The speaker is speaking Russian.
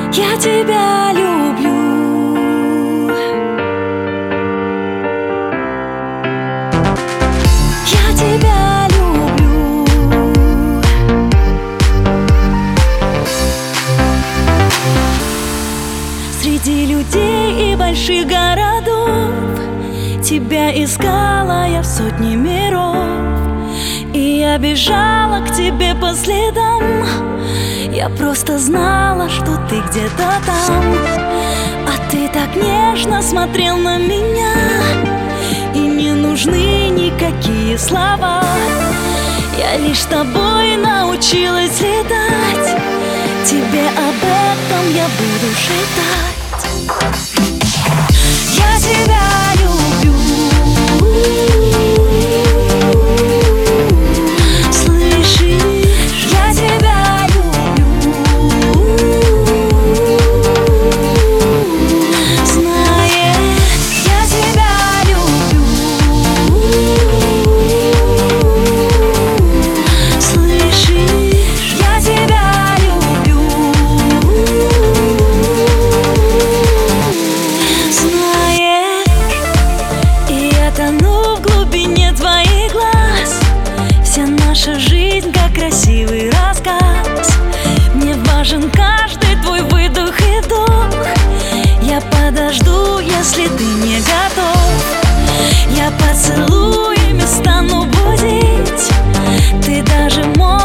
Я тебя люблю. Я тебя люблю. Среди людей и больших городов тебя искала я в сотни миров, и я бежала к тебе по следам. Я просто знала, что ты где-то там. А ты так нежно смотрел на меня, и не нужны никакие слова. Я лишь тобой научилась летать. Тебе об этом я буду шептать. Я тебя люблю. Слышишь? Я тебя люблю. Знаешь, я тебя люблю. Слышишь? Я тебя люблю. Знаешь, и я тону в глубине твоих глаз. Вся наша жизнь как красивый рассказ. Мне важен каждый твой выдох и вдох. Я подожду, если ты не готов. Я поцелуями стану будить. Ты даже можешь